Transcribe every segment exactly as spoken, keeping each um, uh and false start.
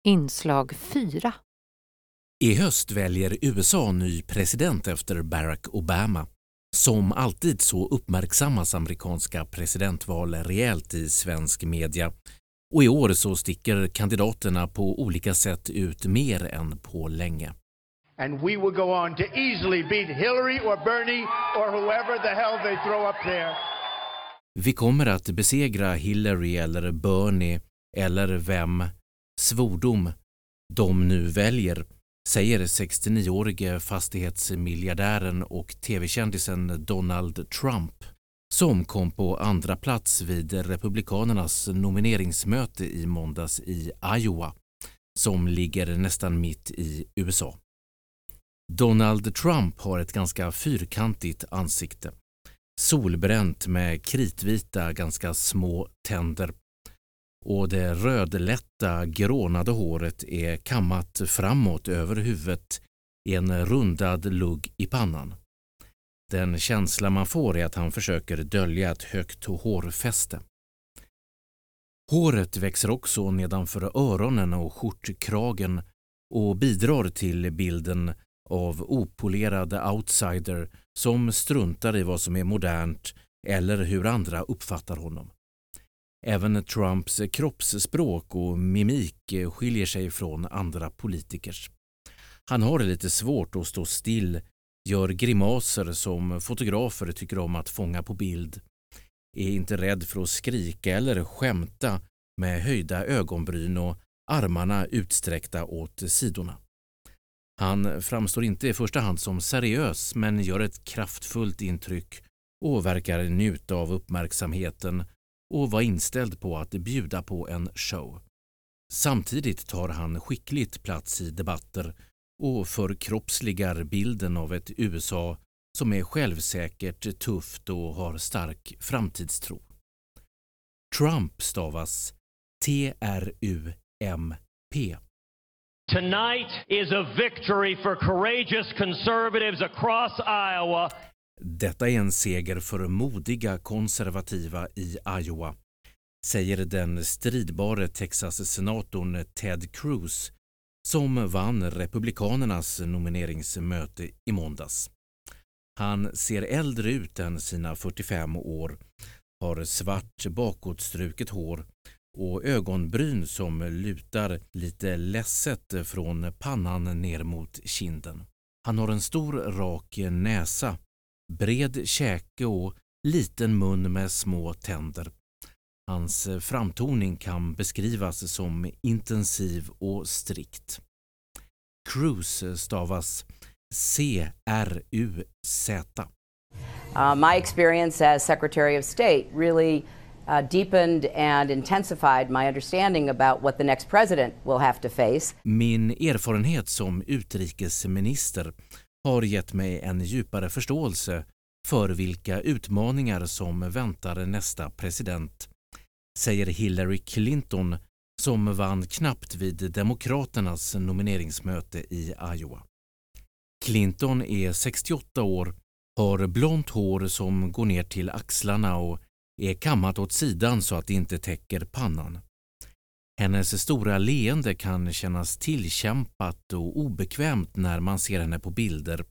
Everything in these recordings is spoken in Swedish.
Inslag fyra. I höst väljer U S A ny president efter Barack Obama. Som alltid så uppmärksammas amerikanska presidentval rejält i svensk media. Och i år så sticker kandidaterna på olika sätt ut mer än på länge. And we will go on to easily beat Hillary or Bernie or whoever the hell they throw up there. Vi kommer att besegra Hillary eller Bernie eller vem svordom de nu väljer, säger sextionio-årige fastighetsmiljardären och tv-kändisen Donald Trump, som kom på andra plats vid republikanernas nomineringsmöte i måndags i Iowa, som ligger nästan mitt i U S A. Donald Trump har ett ganska fyrkantigt ansikte. Solbränt med kritvita, ganska små tänder. Och det rödlätta, grånade håret är kammat framåt över huvudet i en rundad lugg i pannan. Den känsla man får är att han försöker dölja ett högt hårfäste. Håret växer också nedanför öronen och skjortkragen och bidrar till bilden av opolerade outsider som struntar i vad som är modernt eller hur andra uppfattar honom. Även Trumps kroppsspråk och mimik skiljer sig från andra politikers. Han har lite svårt att stå still, gör grimaser som fotografer tycker om att fånga på bild, är inte rädd för att skrika eller skämta med höjda ögonbryn och armarna utsträckta åt sidorna. Han framstår inte i första hand som seriös men gör ett kraftfullt intryck och verkar njuta av uppmärksamheten och var inställd på att bjuda på en show. Samtidigt tar han skickligt plats i debatter och förkroppsligar bilden av ett U S A som är självsäkert, tufft och har stark framtidstro. Trump stavas T R U M P. Tonight is a victory for courageous conservatives across Iowa. Detta är en seger för modiga konservativa i Iowa, säger den stridbare Texas-senatorn Ted Cruz, som vann republikanernas nomineringsmöte i måndags. Han ser äldre ut än sina fyrtiofem år, har svart bakåtstruket hår och ögonbryn som lutar lite ledset från pannan ner mot kinden. Han har en stor rak näsa, bred käke och liten mun med små tänder. Hans framtoning kan beskrivas som intensiv och strikt. Cruz stavas C R U Z. Uh, my experience as Secretary of State really uh, deepened and intensified my understanding about what the next president will have to face. Min erfarenhet som utrikesminister har gett mig en djupare förståelse för vilka utmaningar som väntar nästa president, säger Hillary Clinton, som vann knappt vid demokraternas nomineringsmöte i Iowa. Clinton är sextioåtta år, har blont hår som går ner till axlarna och är kammat åt sidan så att det inte täcker pannan. Hennes stora leende kan kännas tillkämpat och obekvämt när man ser henne på bilder.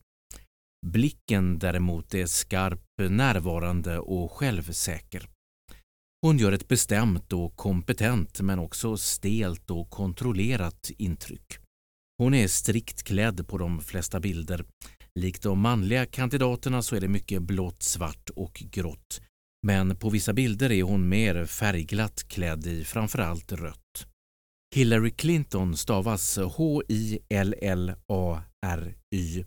Blicken däremot är skarp, närvarande och självsäker. Hon gör ett bestämt och kompetent men också stelt och kontrollerat intryck. Hon är strikt klädd på de flesta bilder. Likt de manliga kandidaterna så är det mycket blått, svart och grått. Men på vissa bilder är hon mer färgglatt klädd i framförallt rött. Hillary Clinton stavas H I L L A R Y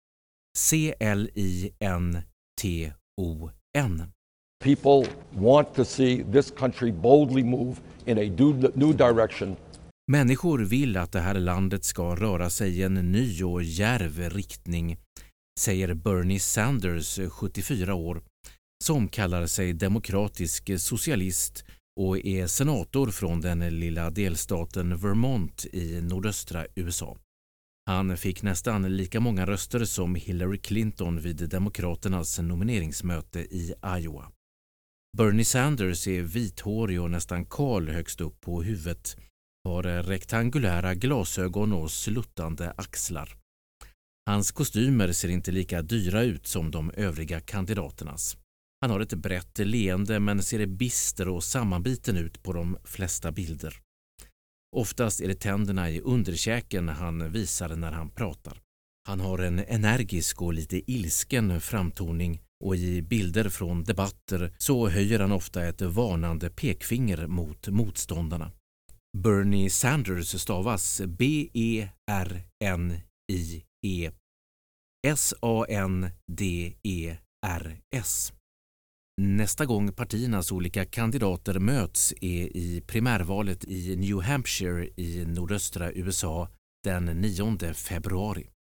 C L I N T O N. People want to see this country boldly move in a new direction. Människor vill att det här landet ska röra sig i en ny och djärv riktning, säger Bernie Sanders, sjuttiofyra år, som kallar sig demokratisk socialist och är senator från den lilla delstaten Vermont i nordöstra U S A. Han fick nästan lika många röster som Hillary Clinton vid demokraternas nomineringsmöte i Iowa. Bernie Sanders är vithårig och nästan kal högst upp på huvudet, har rektangulära glasögon och sluttande axlar. Hans kostymer ser inte lika dyra ut som de övriga kandidaternas. Han har ett brett leende men ser bister och sammanbiten ut på de flesta bilder. Oftast är det tänderna i underkäken han visar när han pratar. Han har en energisk och lite ilsken framtoning och i bilder från debatter så höjer han ofta ett varnande pekfinger mot motståndarna. Bernie Sanders stavas B E R N I E S A N D E R S. Nästa gång partiernas olika kandidater möts är i primärvalet i New Hampshire i nordöstra U S A den nionde februari.